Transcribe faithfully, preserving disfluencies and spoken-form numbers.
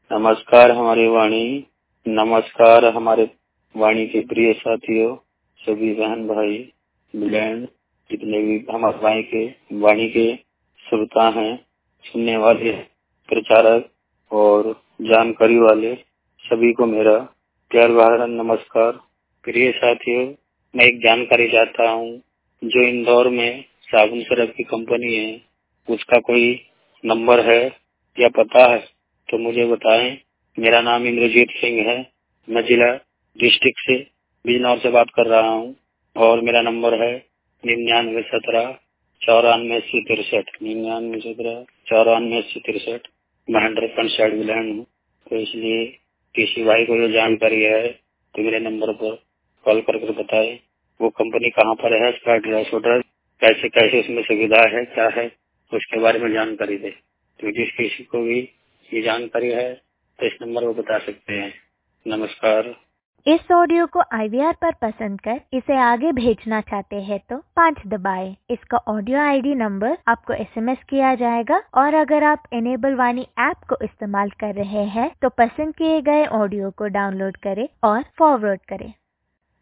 नमस्कार हमारी वाणी, नमस्कार हमारे वाणी के प्रिय साथियों, सभी बहन भाई बहन, जितने भी हमारे वाणी के वाणी के श्रोता हैं, सुनने वाले, प्रचारक और जानकारी वाले सभी को मेरा प्यार भरा नमस्कार। प्रिय साथियों, मैं एक जानकारी चाहता हूँ। जो इंदौर में साबुन सरफ की कंपनी है, उसका कोई नंबर है या पता है तो मुझे बताएं। मेरा नाम इंद्रजीत सिंह है। मैं जिला डिस्ट्रिक्ट से बिजनौर से बात कर रहा हूँ और मेरा नंबर है निन्यानवे सत्रह चौरानवे अस्सी तिरसठ निन्यानवे सत्रह चौरानवे अस्सी तिरसठ। मैं हंड्रेड परसेंट विलैंड हूँ, तो इसलिए किसी भाई को जो जानकारी है तो मेरे नंबर पर कॉल करके बताए वो कंपनी कहाँ पर है, उसका एड्रेस वड्रेस, कैसे कैसे उसमें सुविधा है, क्या है, उसके बारे में जानकारी दे। तो जिस किसी को भी ये जानकारी है तो इस नंबर को बता सकते हैं। नमस्कार। इस ऑडियो को आई वी आर पर पसंद कर इसे आगे भेजना चाहते हैं तो पाँच दबाएं। इसका ऑडियो आई डी नंबर आपको एस एम एस किया जाएगा और अगर आप इनेबल वाणी ऐप को इस्तेमाल कर रहे हैं तो पसंद किए गए ऑडियो को डाउनलोड करें और फॉरवर्ड करें।